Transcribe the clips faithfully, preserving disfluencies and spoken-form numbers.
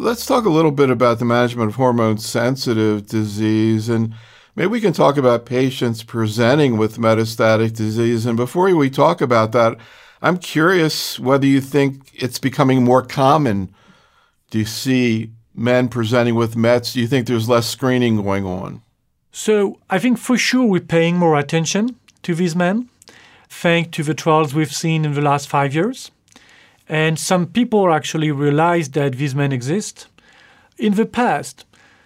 let's talk a little bit about the management of hormone-sensitive disease, and maybe we can talk about patients presenting with metastatic disease. And before we talk about that, I'm curious whether you think it's becoming more common. Do you see men presenting with mets? Do you think there's less screening going on? So I think for sure we're paying more attention to these men, thanks to the trials we've seen in the last five years. And some people actually realize that these men exist. In the past,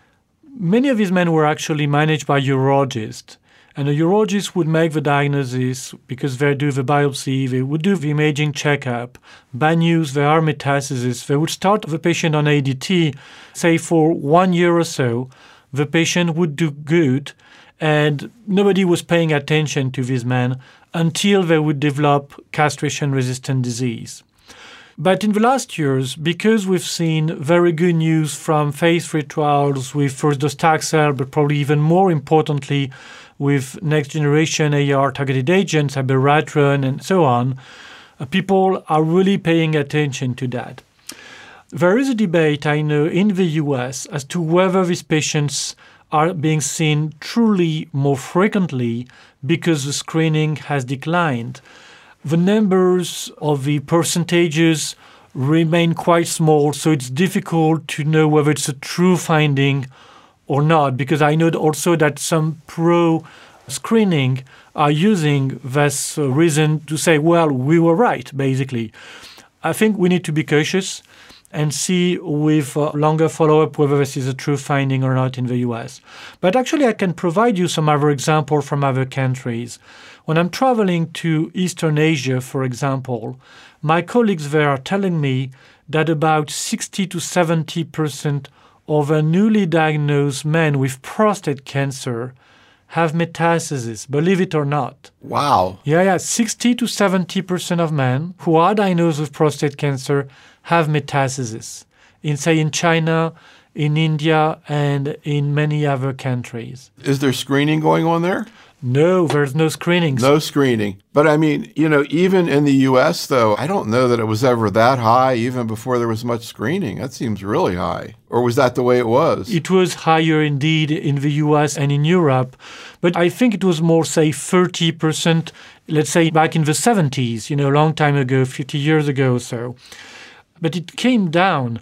many of these men were actually managed by urologists. And the urologist would make the diagnosis because they do the biopsy, they would do the imaging checkup. Bad news, there are metastases. They would start the patient on A D T, say for one year or so. The patient would do good, and nobody was paying attention to these men until they would develop castration-resistant disease. But in the last years, because we've seen very good news from phase three trials with first docetaxel, but probably even more importantly with next-generation A R-targeted agents, abiraterone, and so on, uh, people are really paying attention to that. There is a debate, I know, in the U S as to whether these patients are being seen truly more frequently because the screening has declined. The numbers of the percentages remain quite small, so it's difficult to know whether it's a true finding or not, because I know also that some pro-screening are using this reason to say, well, we were right, basically. I think we need to be cautious and see with uh, longer follow-up whether this is a true finding or not in the U S. But actually, I can provide you some other examples from other countries. When I'm traveling to Eastern Asia, for example, my colleagues there are telling me that about sixty to seventy percent of the newly diagnosed men with prostate cancer have metastases, believe it or not. Wow. Yeah, yeah, sixty to seventy percent of men who are diagnosed with prostate cancer have metastases, in, say, in China, in India, and in many other countries. Is there screening going on there? No, there's no screening. No screening. But I mean, you know, even in the U S, though, I don't know that it was ever that high, even before there was much screening. That seems really high. Or was that the way it was? It was higher indeed in the U S and in Europe. But I think it was more, say, thirty percent, let's say back in the seventies, you know, a long time ago, fifty years ago or so. But it came down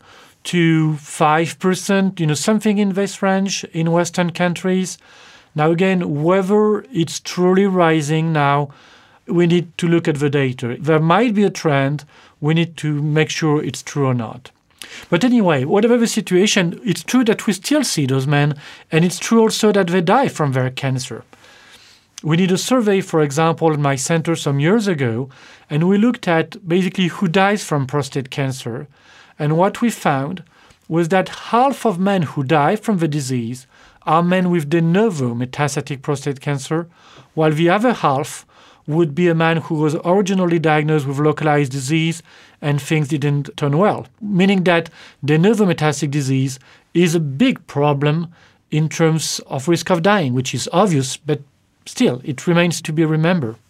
to five percent, you know, something in this range in Western countries. Now, again, whether it's truly rising now, we need to look at the data. There might be a trend. We need to make sure it's true or not. But anyway, whatever the situation, it's true that we still see those men, and it's true also that they die from their cancer. We did a survey, for example, at my center some years ago, and we looked at basically who dies from prostate cancer. And what we found was that half of men who die from the disease are men with de novo metastatic prostate cancer, while the other half would be a man who was originally diagnosed with localized disease and things didn't turn well, meaning that de novo metastatic disease is a big problem in terms of risk of dying, which is obvious, but still, it remains to be remembered.